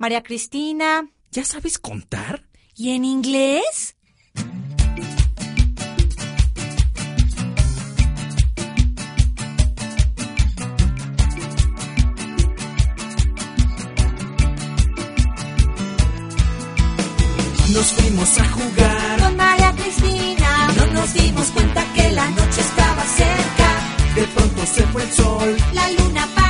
María Cristina. ¿Ya sabes contar? ¿Y en inglés? Nos fuimos a jugar Con María Cristina. y no nos dimos cuenta que la noche estaba cerca. De pronto se fue el sol. La luna